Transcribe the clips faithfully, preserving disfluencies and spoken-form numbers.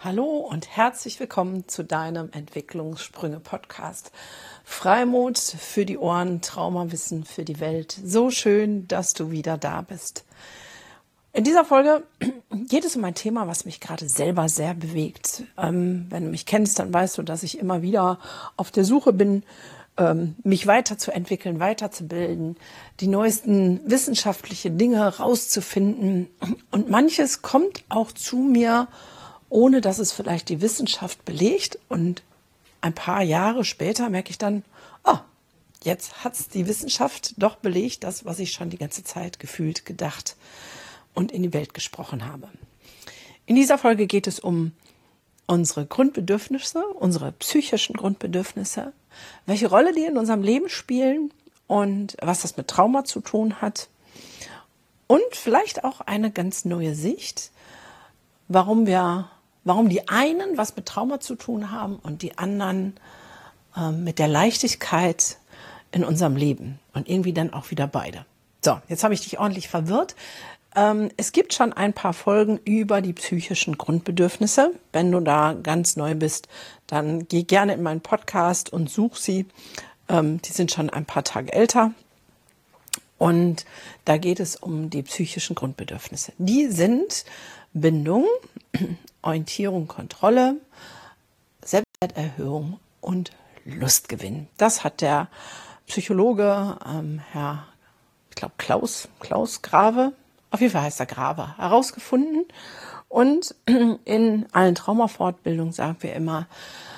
Hallo und herzlich willkommen zu deinem Entwicklungssprünge-Podcast. Freimut für die Ohren, Traumawissen für die Welt. So schön, dass du wieder da bist. In dieser Folge geht es um ein Thema, was mich gerade selber sehr bewegt. Ähm, wenn du mich kennst, dann weißt du, dass ich immer wieder auf der Suche bin, ähm, mich weiterzuentwickeln, weiterzubilden, die neuesten wissenschaftlichen Dinge rauszufinden. Und manches kommt auch zu mir, ohne dass es vielleicht die Wissenschaft belegt. Und ein paar Jahre später merke ich dann, oh, jetzt hat es die Wissenschaft doch belegt, das, was ich schon die ganze Zeit gefühlt, gedacht und in die Welt gesprochen habe. In dieser Folge geht es um unsere Grundbedürfnisse, unsere psychischen Grundbedürfnisse, welche Rolle die in unserem Leben spielen und was das mit Trauma zu tun hat. Und vielleicht auch eine ganz neue Sicht, warum wir, warum die einen was mit Trauma zu tun haben und die anderen äh, mit der Leichtigkeit in unserem Leben und irgendwie dann auch wieder beide. So, jetzt habe ich dich ordentlich verwirrt. Ähm, es gibt schon ein paar Folgen über die psychischen Grundbedürfnisse. Wenn du da ganz neu bist, dann geh gerne in meinen Podcast und such sie. Ähm, die sind schon ein paar Tage älter. Und da geht es um die psychischen Grundbedürfnisse. Die sind Bindung, Orientierung, Kontrolle, Selbstwerterhöhung und Lustgewinn. Das hat der Psychologe ähm, Herr, ich glaube Klaus, Klaus Grave, auf jeden Fall heißt er Grave, herausgefunden. Und in allen Traumafortbildungen sagen wir immer,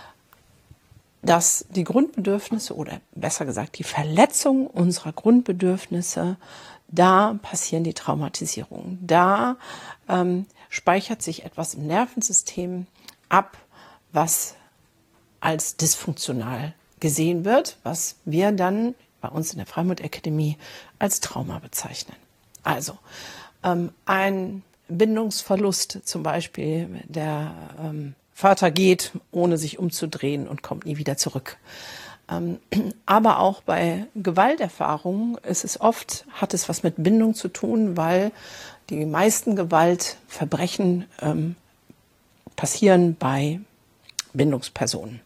dass die Grundbedürfnisse oder besser gesagt die Verletzung unserer Grundbedürfnisse, da passieren die Traumatisierungen. Da ähm, speichert sich etwas im Nervensystem ab, was als dysfunktional gesehen wird, was wir dann bei uns in der Freimut-Akademie als Trauma bezeichnen. Also ähm, ein Bindungsverlust zum Beispiel, der ähm, Vater geht, ohne sich umzudrehen und kommt nie wieder zurück. Ähm, aber auch bei Gewalterfahrungen ist es oft, hat es was mit Bindung zu tun, weil die meisten Gewaltverbrechen ähm, passieren bei Bindungspersonen.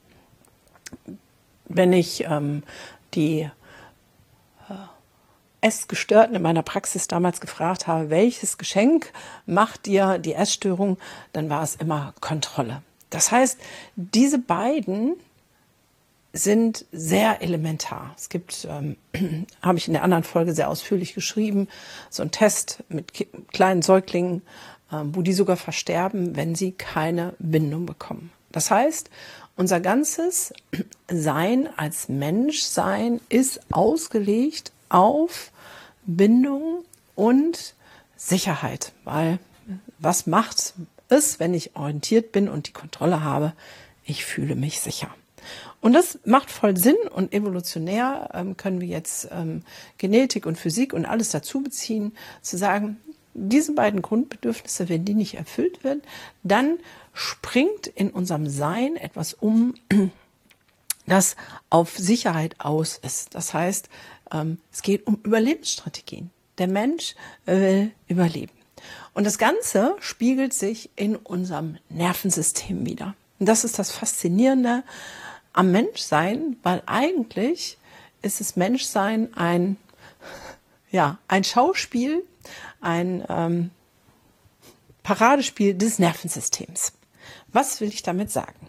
Wenn ich ähm, die äh, Essgestörten in meiner Praxis damals gefragt habe, welches Geschenk macht dir die Essstörung, dann war es immer Kontrolle. Das heißt, diese beiden sind sehr elementar. Es gibt, ähm, habe ich in der anderen Folge sehr ausführlich geschrieben, so einen Test mit ki- kleinen Säuglingen, ähm, wo die sogar versterben, wenn sie keine Bindung bekommen. Das heißt, unser ganzes Sein als Menschsein ist ausgelegt auf Bindung und Sicherheit, weil was macht es, wenn ich orientiert bin und die Kontrolle habe? Ich fühle mich sicher. Und das macht voll Sinn und evolutionär ähm, können wir jetzt ähm, Genetik und Physik und alles dazu beziehen, zu sagen, diese beiden Grundbedürfnisse, wenn die nicht erfüllt werden, dann springt in unserem Sein etwas um, das auf Sicherheit aus ist. Das heißt, ähm, es geht um Überlebensstrategien. Der Mensch will überleben. Und das Ganze spiegelt sich in unserem Nervensystem wider. Und das ist das Faszinierende am Menschsein, weil eigentlich ist das Menschsein ein, ja, ein Schauspiel, ein ähm, Paradespiel des Nervensystems. Was will ich damit sagen?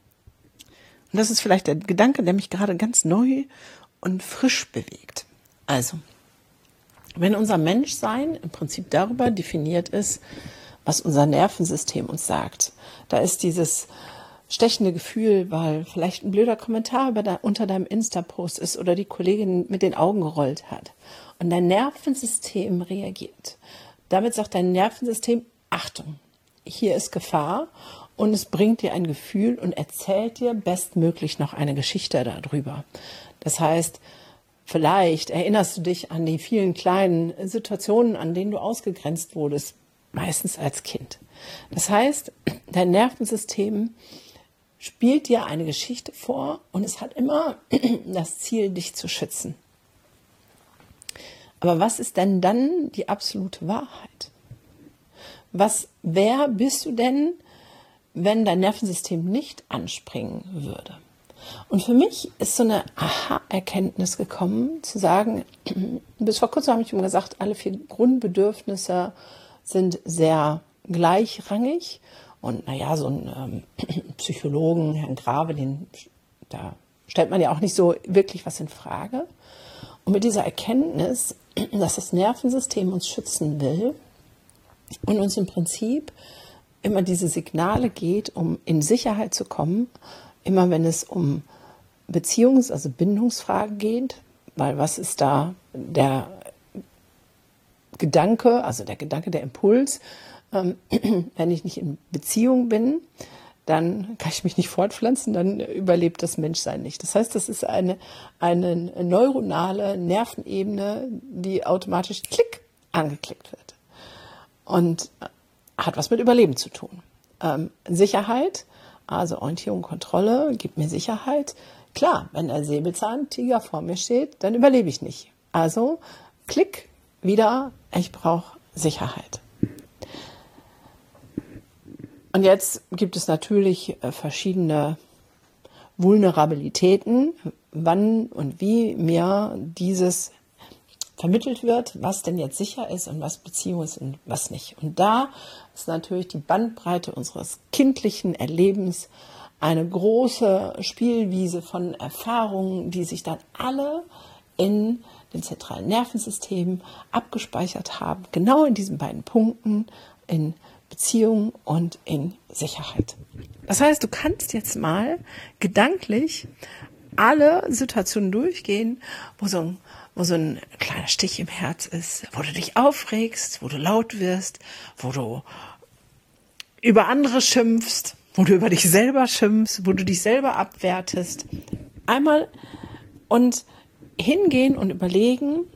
Und das ist vielleicht der Gedanke, der mich gerade ganz neu und frisch bewegt. Also, wenn unser Menschsein im Prinzip darüber definiert ist, was unser Nervensystem uns sagt, da ist dieses stechende Gefühl, weil vielleicht ein blöder Kommentar über de, unter deinem Insta-Post ist oder die Kollegin mit den Augen gerollt hat und dein Nervensystem reagiert. Damit sagt dein Nervensystem, Achtung, hier ist Gefahr und es bringt dir ein Gefühl und erzählt dir bestmöglich noch eine Geschichte darüber. Das heißt, vielleicht erinnerst du dich an die vielen kleinen Situationen, an denen du ausgegrenzt wurdest, meistens als Kind. Das heißt, dein Nervensystem spielt dir eine Geschichte vor und es hat immer das Ziel, dich zu schützen. Aber was ist denn dann die absolute Wahrheit? Was, wer bist du denn, wenn dein Nervensystem nicht anspringen würde. Und für mich ist so eine Aha-Erkenntnis gekommen, zu sagen, bis vor kurzem habe ich immer gesagt, alle vier Grundbedürfnisse sind sehr gleichrangig. Und naja, so ein ähm, Psychologen, Herrn Grave, den, da stellt man ja auch nicht so wirklich was in Frage. Und mit dieser Erkenntnis, dass das Nervensystem uns schützen will und uns im Prinzip immer diese Signale geht, um in Sicherheit zu kommen, immer wenn es um Beziehungs-, also Bindungsfragen geht, weil was ist da der Gedanke, also der Gedanke, der Impuls, ähm, wenn ich nicht in Beziehung bin, dann kann ich mich nicht fortpflanzen, dann überlebt das Menschsein nicht. Das heißt, das ist eine, eine neuronale Nervenebene, die automatisch klick angeklickt wird und hat was mit Überleben zu tun. Ähm, Sicherheit, also Orientierung, Kontrolle, gibt mir Sicherheit. Klar, wenn der Säbelzahntiger vor mir steht, dann überlebe ich nicht. Also klick wieder, ich brauche Sicherheit. Und jetzt gibt es natürlich verschiedene Vulnerabilitäten, wann und wie mir dieses vermittelt wird, was denn jetzt sicher ist und was Beziehung ist und was nicht. Und da ist natürlich die Bandbreite unseres kindlichen Erlebens eine große Spielwiese von Erfahrungen, die sich dann alle in den zentralen Nervensystemen abgespeichert haben, genau in diesen beiden Punkten, in Beziehung und in Sicherheit. Das heißt, du kannst jetzt mal gedanklich alle Situationen durchgehen, wo so ein, wo so ein kleiner Stich im Herz ist, wo du dich aufregst, wo du laut wirst, wo du über andere schimpfst, wo du über dich selber schimpfst, wo du dich selber abwertest. Einmal und hingehen und überlegen,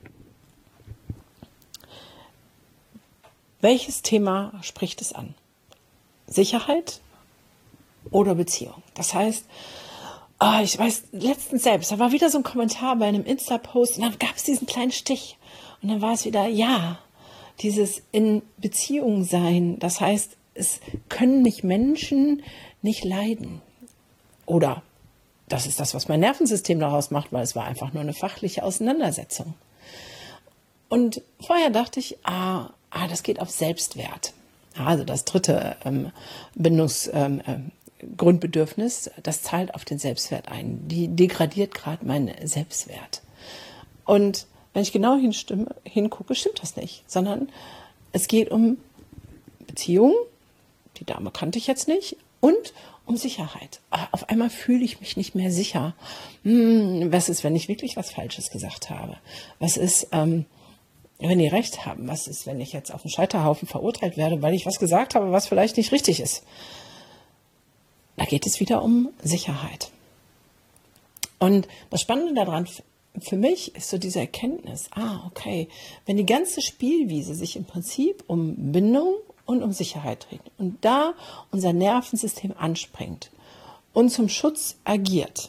welches Thema spricht es an? Sicherheit oder Beziehung? Das heißt, oh, ich weiß, letztens selbst, da war wieder so ein Kommentar bei einem Insta-Post und dann gab es diesen kleinen Stich. Und dann war es wieder, ja, dieses in Beziehung sein. Das heißt, es können mich Menschen nicht leiden. Oder das ist das, was mein Nervensystem daraus macht, weil es war einfach nur eine fachliche Auseinandersetzung. Und vorher dachte ich, ah, ah das geht auf Selbstwert. Also das dritte ähm, Bindungsgrundbedürfnis, ähm, das zahlt auf den Selbstwert ein. Die degradiert gerade meinen Selbstwert. Und wenn ich genau hinstimme, hingucke, stimmt das nicht. Sondern es geht um Beziehung, die Dame kannte ich jetzt nicht, und um Sicherheit. Auf einmal fühle ich mich nicht mehr sicher. Hm, was ist, wenn ich wirklich was Falsches gesagt habe? Was ist, ähm, wenn die recht haben? Was ist, wenn ich jetzt auf dem Scheiterhaufen verurteilt werde, weil ich was gesagt habe, was vielleicht nicht richtig ist? Da geht es wieder um Sicherheit. Und das Spannende daran für mich ist so diese Erkenntnis, ah, okay, wenn die ganze Spielwiese sich im Prinzip um Bindung und um Sicherheit dreht und da unser Nervensystem anspringt und zum Schutz agiert,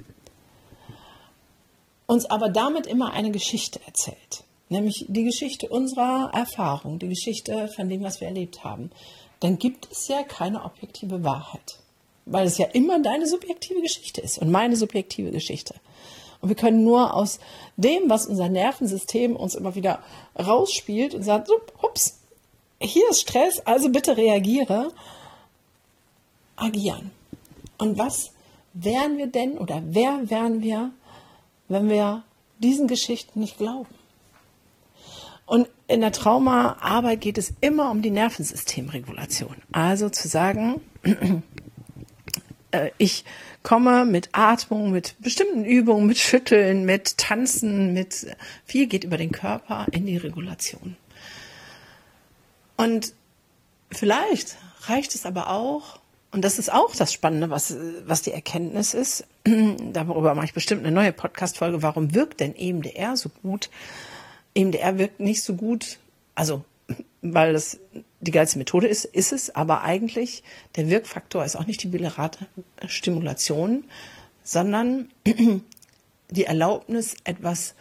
uns aber damit immer eine Geschichte erzählt, nämlich die Geschichte unserer Erfahrung, die Geschichte von dem, was wir erlebt haben, dann gibt es ja keine objektive Wahrheit, weil es ja immer deine subjektive Geschichte ist und meine subjektive Geschichte. Und wir können nur aus dem, was unser Nervensystem uns immer wieder rausspielt und sagt, so, ups, hier ist Stress, also bitte reagiere, agieren. Und was wären wir denn oder wer wären wir, wenn wir diesen Geschichten nicht glauben? Und in der Traumaarbeit geht es immer um die Nervensystemregulation. Also zu sagen, äh, ich komme mit Atmung, mit bestimmten Übungen, mit Schütteln, mit Tanzen, mit viel geht über den Körper in die Regulation. Und vielleicht reicht es aber auch, und das ist auch das Spannende, was, was die Erkenntnis ist, darüber mache ich bestimmt eine neue Podcast-Folge, warum wirkt denn E M D R so gut? E M D R wirkt nicht so gut, also weil das die geilste Methode ist, ist es, aber eigentlich der Wirkfaktor ist auch nicht die bilaterale Stimulation, sondern die Erlaubnis, etwas,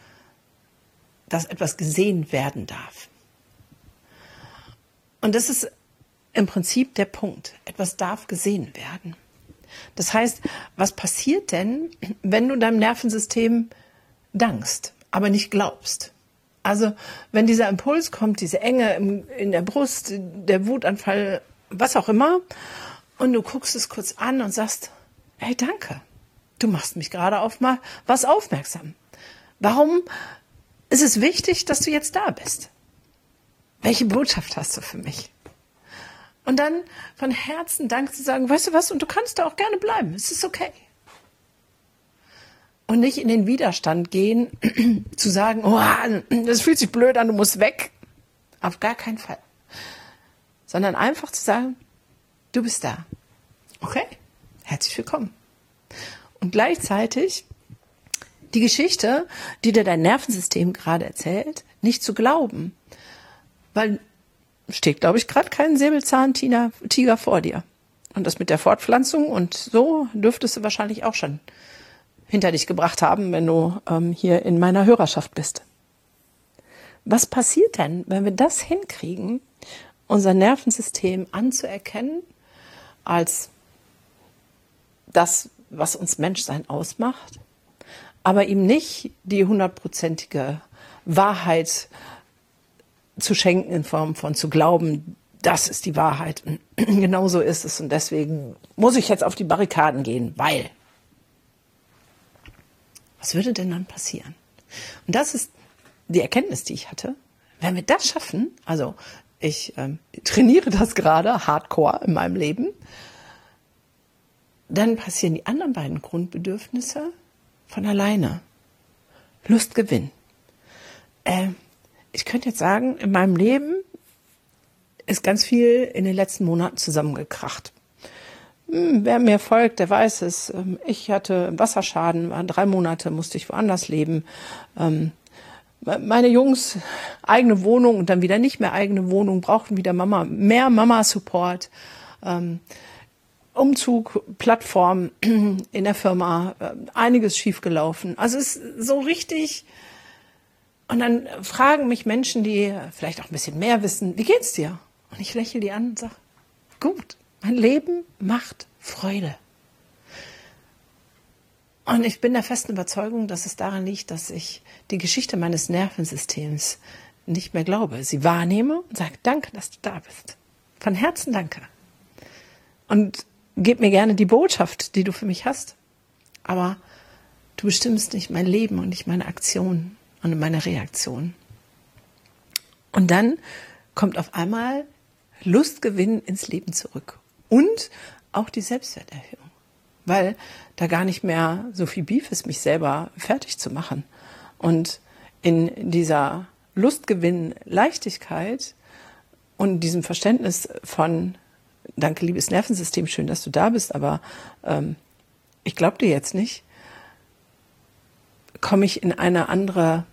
dass etwas gesehen werden darf. Und das ist im Prinzip der Punkt. Etwas darf gesehen werden. Das heißt, was passiert denn, wenn du deinem Nervensystem dankst, aber nicht glaubst? Also, wenn dieser Impuls kommt, diese Enge im, in der Brust, der Wutanfall, was auch immer, und du guckst es kurz an und sagst, hey, danke, du machst mich gerade auf mal was aufmerksam. Warum ist es wichtig, dass du jetzt da bist? Welche Botschaft hast du für mich? Und dann von Herzen Dank zu sagen, weißt du was, und du kannst da auch gerne bleiben, es ist okay. Und nicht in den Widerstand gehen, zu sagen, oh, das fühlt sich blöd an, du musst weg. Auf gar keinen Fall. Sondern einfach zu sagen, du bist da. Okay, herzlich willkommen. Und gleichzeitig die Geschichte, die dir dein Nervensystem gerade erzählt, nicht zu glauben. Weil steht, glaube ich, gerade kein Säbelzahntiger vor dir. Und das mit der Fortpflanzung und so dürftest du wahrscheinlich auch schon hinter dich gebracht haben, wenn du ähm, hier in meiner Hörerschaft bist. Was passiert denn, wenn wir das hinkriegen, unser Nervensystem anzuerkennen als das, was uns Menschsein ausmacht, aber ihm nicht die hundertprozentige Wahrheit zu schenken in Form von zu glauben, das ist die Wahrheit und genau so ist es und deswegen muss ich jetzt auf die Barrikaden gehen, weil. Was würde denn dann passieren? Und das ist die Erkenntnis, die ich hatte. Wenn wir das schaffen, also ich ähm, trainiere das gerade hardcore in meinem Leben, dann passieren die anderen beiden Grundbedürfnisse von alleine. Lustgewinn. Äh, ich könnte jetzt sagen, in meinem Leben ist ganz viel in den letzten Monaten zusammengekracht. Wer mir folgt, der weiß es. Ich hatte Wasserschaden, war drei Monate, musste ich woanders leben. Meine Jungs, eigene Wohnung und dann wieder nicht mehr eigene Wohnung, brauchten wieder Mama, mehr Mama-Support. Umzug, Plattform in der Firma, einiges schiefgelaufen. Also es ist so richtig. Und dann fragen mich Menschen, die vielleicht auch ein bisschen mehr wissen, wie geht's dir? Und ich lächle die an und sage, gut. Mein Leben macht Freude. Und ich bin der festen Überzeugung, dass es daran liegt, dass ich die Geschichte meines Nervensystems nicht mehr glaube. Sie wahrnehme und sage, danke, dass du da bist. Von Herzen danke. Und gib mir gerne die Botschaft, die du für mich hast. Aber du bestimmst nicht mein Leben und nicht meine Aktion und meine Reaktion. Und dann kommt auf einmal Lustgewinn ins Leben zurück. Und auch die Selbstwerterhöhung, weil da gar nicht mehr so viel Beef ist, mich selber fertig zu machen. Und in dieser Lustgewinn, Leichtigkeit und diesem Verständnis von, danke liebes Nervensystem, schön, dass du da bist, aber ähm, ich glaube dir jetzt nicht, komme ich in eine andere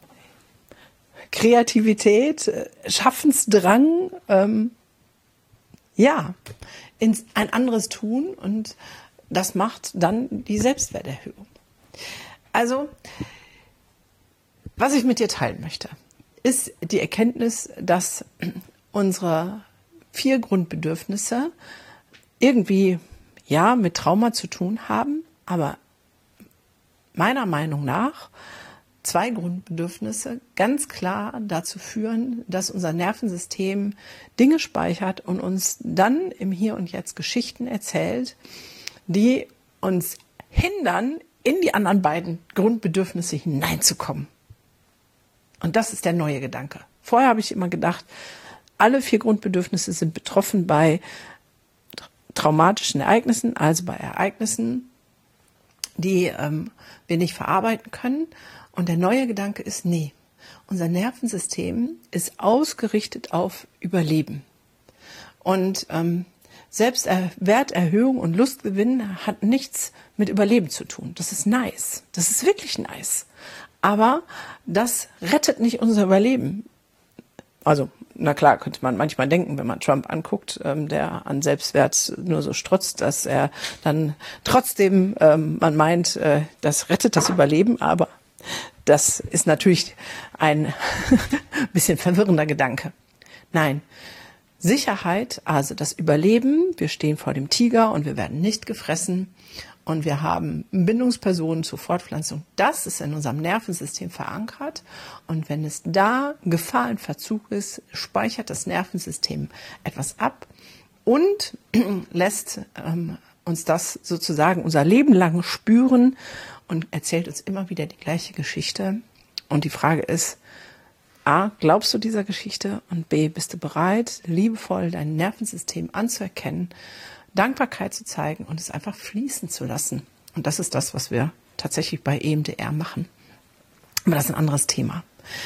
Kreativität, Schaffensdrang, ähm, ja, in ein anderes Tun und das macht dann die Selbstwerterhöhung. Also, was ich mit dir teilen möchte, ist die Erkenntnis, dass unsere vier Grundbedürfnisse irgendwie, ja, mit Trauma zu tun haben, aber meiner Meinung nach zwei Grundbedürfnisse ganz klar dazu führen, dass unser Nervensystem Dinge speichert und uns dann im Hier und Jetzt Geschichten erzählt, die uns hindern, in die anderen beiden Grundbedürfnisse hineinzukommen. Und das ist der neue Gedanke. Vorher habe ich immer gedacht, alle vier Grundbedürfnisse sind betroffen bei traumatischen Ereignissen, also bei Ereignissen, die ähm, wir nicht verarbeiten können. Und der neue Gedanke ist, nee, unser Nervensystem ist ausgerichtet auf Überleben. Und ähm, Selbstwerterhöhung und Lustgewinn hat nichts mit Überleben zu tun. Das ist nice. Das ist wirklich nice. Aber das rettet nicht unser Überleben. Also, na klar, könnte man manchmal denken, wenn man Trump anguckt, ähm, der an Selbstwert nur so strotzt, dass er dann trotzdem, ähm, man meint, äh, das rettet das Überleben, aber das ist natürlich ein bisschen verwirrender Gedanke. Nein, Sicherheit, also das Überleben. Wir stehen vor dem Tiger und wir werden nicht gefressen. Und wir haben Bindungspersonen zur Fortpflanzung. Das ist in unserem Nervensystem verankert. Und wenn es da Gefahr in Verzug ist, speichert das Nervensystem etwas ab und lässt ähm, uns das sozusagen unser Leben lang spüren und erzählt uns immer wieder die gleiche Geschichte. Und die Frage ist, A, glaubst du dieser Geschichte? Und B, bist du bereit, liebevoll dein Nervensystem anzuerkennen, Dankbarkeit zu zeigen und es einfach fließen zu lassen? Und das ist das, was wir tatsächlich bei E M D R machen. Aber das ist ein anderes Thema.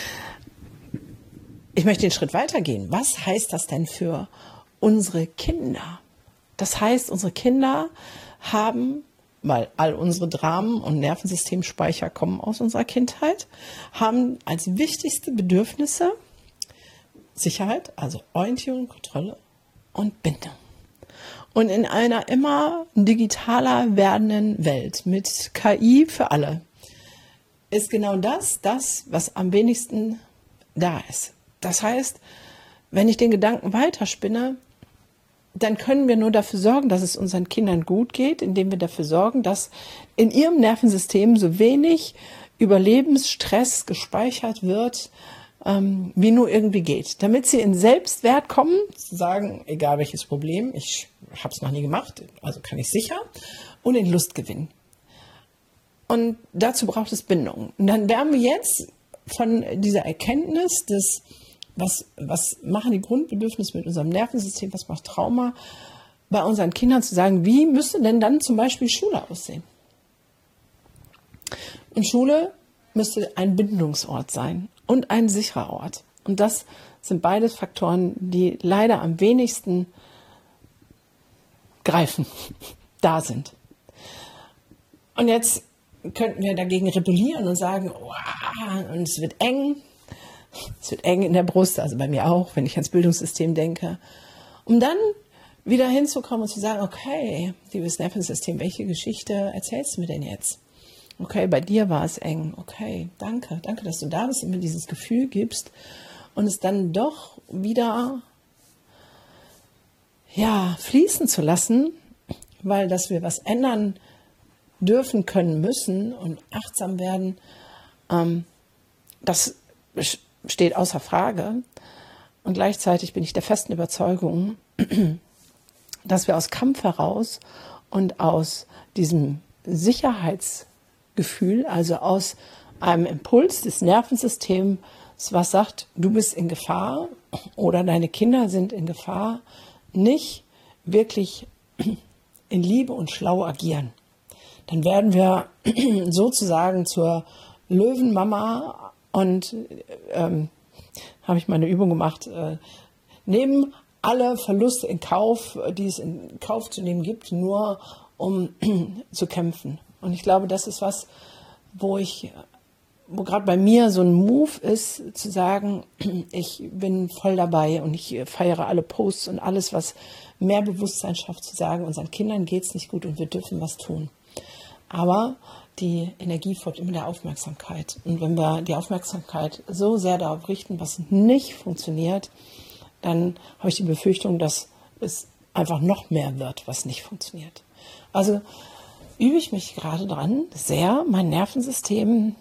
Ich möchte den Schritt weitergehen. Was heißt das denn für unsere Kinder? Das heißt, unsere Kinder haben, weil all unsere Dramen und Nervensystemspeicher kommen aus unserer Kindheit, haben als wichtigste Bedürfnisse Sicherheit, also Orientierung, Kontrolle und Bindung. Und in einer immer digitaler werdenden Welt mit K I für alle ist genau das, das, was am wenigsten da ist. Das heißt, wenn ich den Gedanken weiterspinne, dann können wir nur dafür sorgen, dass es unseren Kindern gut geht, indem wir dafür sorgen, dass in ihrem Nervensystem so wenig Überlebensstress gespeichert wird, ähm, wie nur irgendwie geht. Damit sie in Selbstwert kommen, zu sagen, egal welches Problem, ich habe es noch nie gemacht, also kann ich sicher, und in Lust gewinnen. Und dazu braucht es Bindung. Und dann werden wir jetzt von dieser Erkenntnis des, was, was machen die Grundbedürfnisse mit unserem Nervensystem, was macht Trauma, bei unseren Kindern zu sagen, wie müsste denn dann zum Beispiel Schule aussehen? Und Schule müsste ein Bindungsort sein und ein sicherer Ort. Und das sind beides Faktoren, die leider am wenigsten greifen, da sind. Und jetzt könnten wir dagegen rebellieren und sagen, oh, und es wird eng, es wird eng in der Brust, also bei mir auch, wenn ich ans Bildungssystem denke, um dann wieder hinzukommen und zu sagen, okay, liebes Nervensystem, welche Geschichte erzählst du mir denn jetzt? Okay, bei dir war es eng, okay, danke, danke, dass du da bist und mir dieses Gefühl gibst und es dann doch wieder ja, fließen zu lassen, weil dass wir was ändern dürfen, können, müssen und achtsam werden, ähm, das steht außer Frage. Und gleichzeitig bin ich der festen Überzeugung, dass wir aus Kampf heraus und aus diesem Sicherheitsgefühl, also aus einem Impuls des Nervensystems, was sagt, du bist in Gefahr oder deine Kinder sind in Gefahr, nicht wirklich in Liebe und schlau agieren. Dann werden wir sozusagen zur Löwenmama und ähm, habe ich mal eine Übung gemacht, äh, nehmen alle Verluste in Kauf, die es in Kauf zu nehmen gibt, nur um zu kämpfen. Und ich glaube, das ist was, wo ich, wo gerade bei mir so ein Move ist, zu sagen, ich bin voll dabei und ich feiere alle Posts und alles, was mehr Bewusstsein schafft, zu sagen, unseren Kindern geht es nicht gut und wir dürfen was tun. Aber die Energie folgt immer der Aufmerksamkeit. Und wenn wir die Aufmerksamkeit so sehr darauf richten, was nicht funktioniert, dann habe ich die Befürchtung, dass es einfach noch mehr wird, was nicht funktioniert. Also übe ich mich gerade dran, sehr mein Nervensystem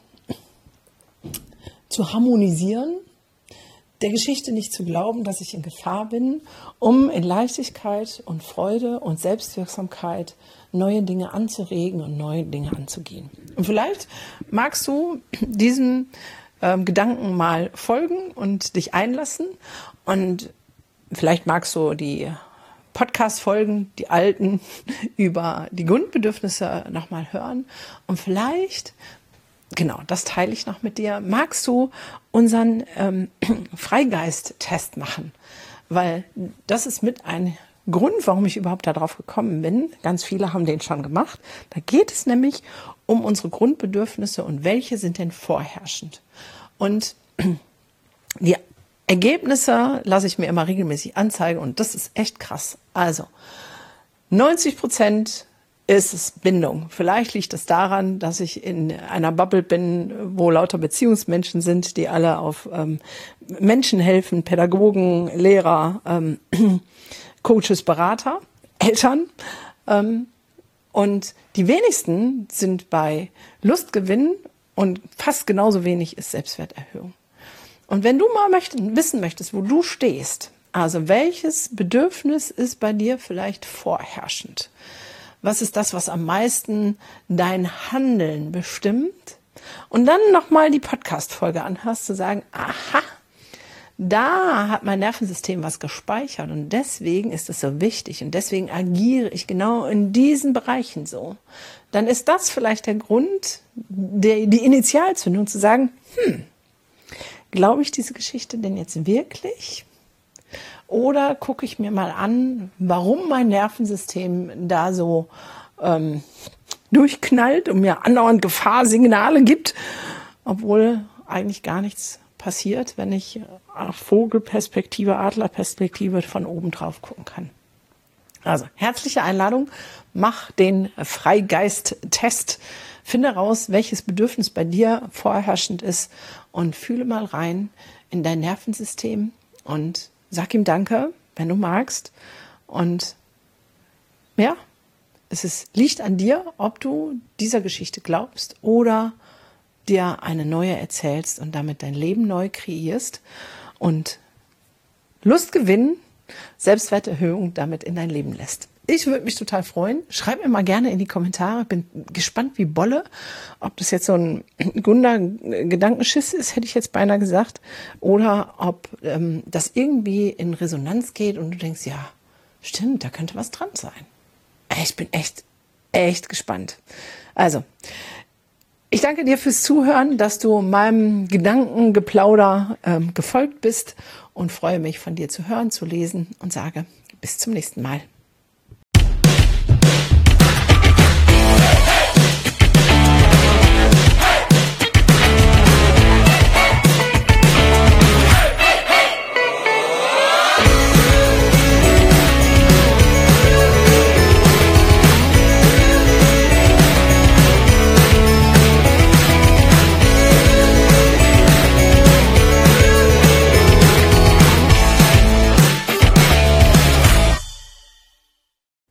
zu harmonisieren, der Geschichte nicht zu glauben, dass ich in Gefahr bin, um in Leichtigkeit und Freude und Selbstwirksamkeit neue Dinge anzuregen und neue Dinge anzugehen. Und vielleicht magst du diesem ähm, Gedanken mal folgen und dich einlassen und vielleicht magst du die Podcast-Folgen, die alten, über die Grundbedürfnisse nochmal hören und vielleicht, genau, das teile ich noch mit dir, magst du unseren ähm, Freigeist-Test machen, weil das ist mit ein Grund, warum ich überhaupt darauf gekommen bin. Ganz viele haben den schon gemacht. Da geht es nämlich um unsere Grundbedürfnisse und welche sind denn vorherrschend. Und die Ergebnisse lasse ich mir immer regelmäßig anzeigen und das ist echt krass. Also neunzig Prozent ist es Bindung. Vielleicht liegt es daran, dass ich in einer Bubble bin, wo lauter Beziehungsmenschen sind, die alle auf ähm, Menschen helfen, Pädagogen, Lehrer, ähm, Coaches, Berater, Eltern. Ähm, und die wenigsten sind bei Lustgewinn und fast genauso wenig ist Selbstwerterhöhung. Und wenn du mal möcht- wissen möchtest, wo du stehst, also welches Bedürfnis ist bei dir vielleicht vorherrschend? Was ist das, was am meisten dein Handeln bestimmt? Und dann nochmal die Podcast-Folge anhörst, zu sagen, aha, da hat mein Nervensystem was gespeichert und deswegen ist es so wichtig und deswegen agiere ich genau in diesen Bereichen so. Dann ist das vielleicht der Grund, der, die Initialzündung zu sagen, hm, glaube ich diese Geschichte denn jetzt wirklich? Oder gucke ich mir mal an, warum mein Nervensystem da so ähm, durchknallt und mir andauernd Gefahrsignale gibt, obwohl eigentlich gar nichts passiert, wenn ich auf Vogelperspektive, Adlerperspektive von oben drauf gucken kann. Also herzliche Einladung, mach den Freigeist-Test, finde raus, welches Bedürfnis bei dir vorherrschend ist und fühle mal rein in dein Nervensystem und sag ihm Danke, wenn du magst. Und ja, es ist, liegt an dir, ob du dieser Geschichte glaubst oder dir eine neue erzählst und damit dein Leben neu kreierst und Lust gewinnen, Selbstwerterhöhung damit in dein Leben lässt. Ich würde mich total freuen. Schreib mir mal gerne in die Kommentare. Bin gespannt wie Bolle, ob das jetzt so ein Gunda-Gedankenschiss ist, hätte ich jetzt beinahe gesagt, oder ob ähm, das irgendwie in Resonanz geht und du denkst, ja, stimmt, da könnte was dran sein. Ich bin echt, echt gespannt. Also, ich danke dir fürs Zuhören, dass du meinem Gedankengeplauder ähm, gefolgt bist und freue mich, von dir zu hören, zu lesen und sage bis zum nächsten Mal.